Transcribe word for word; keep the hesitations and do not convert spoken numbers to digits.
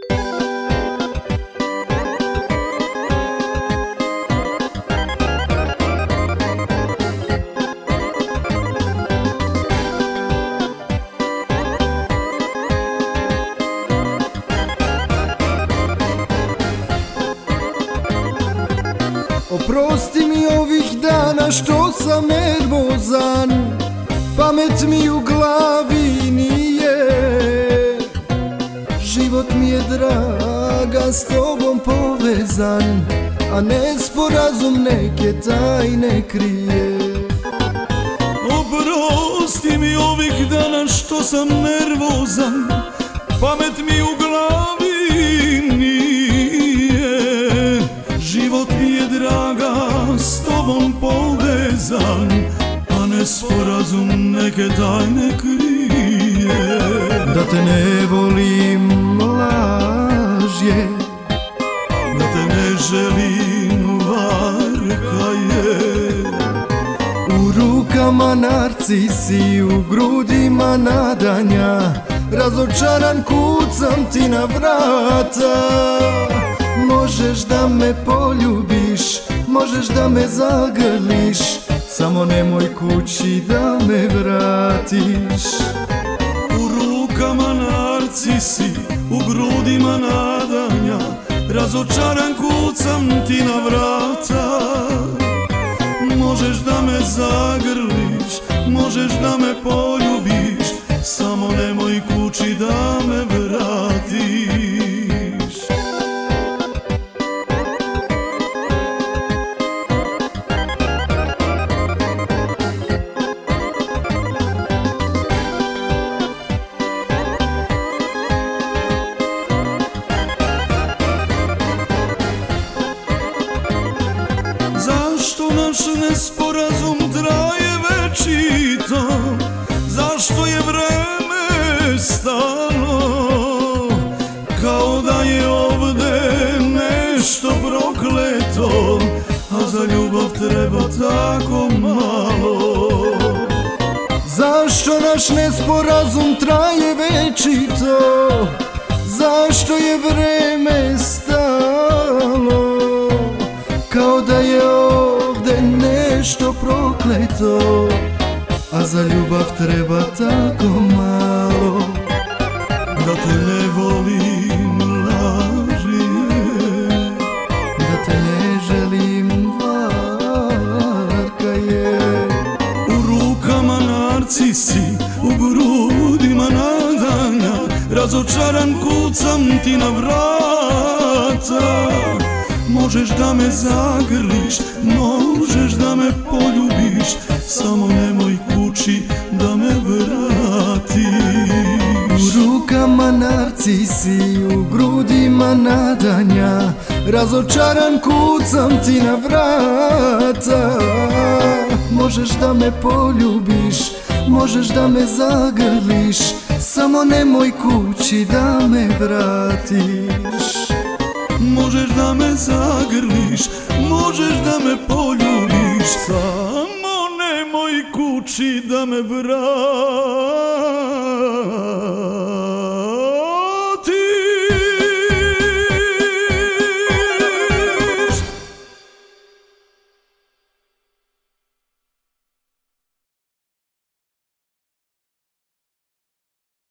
Oprosti mi ovih dana što sam nervozan, pamet mi u glavi nije. Život mi je draga, s tobom povezan, a nesporazum neke tajne krije. Oprosti mi ovih dana što sam nervozan, pamet mi u glavi nije. Život mi je draga, s tobom povezan, a nesporazum neke tajne krije. Da te ne volim laž je, da te ne želim varka je. U rukama narcisi, u grudima nadanja, razočaran kucam ti na vrata. Možeš da me poljubiš, možeš da me zagrliš, samo nemoj kući da me vratiš. U rukama narcisi, u grudima nadanja, razočaran kucam ti na vrata. Možeš da me zagrliš, možeš da me poljubiš, samo nemoj kući da me vratiš. Zašto naš nesporazum traje večito? Zašto je vreme stalo? Kao da je ovde nešto prokleto, a za ljubav treba tako malo. Zašto naš nesporazum traje večito? Zašto je vreme stalo? Kao da je ovde nešto prokleto, a za ljubav treba tako malo. Da te ne volim laž je, da te ne želim varka je. U rukama narcisi, u grudima nadanja, razočaran kucam ti na vrata. Možeš da me zagrliš, možeš da me poljubiš, samo nemoj kući da me vratiš. U rukama narcisi, u grudima nadanja, razočaran kucam ti na vrata. Možeš da me poljubiš, možeš da me zagrliš, samo nemoj kući da me vratiš. Možeš da me zagrliš, možeš da me poljubiš, samo nemoj kući da me vratiš.